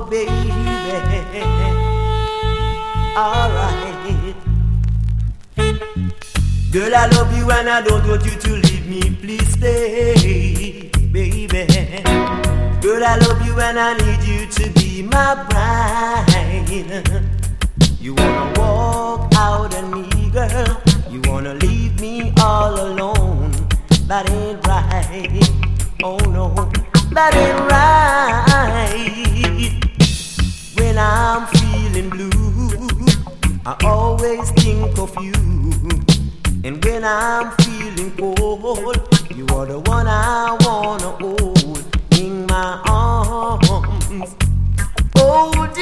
baby. Alright. Girl, I love you and I don't want you to leave me. Please stay, baby. Girl, I love you and I need you to be my bride. You wanna walk out on me, girl. You wanna leave me all alone. That ain't right. Oh no, that ain't right. When I'm feeling blue, I always think of you. And when I'm feeling cold, you are the one I wanna hold in my arms. Oh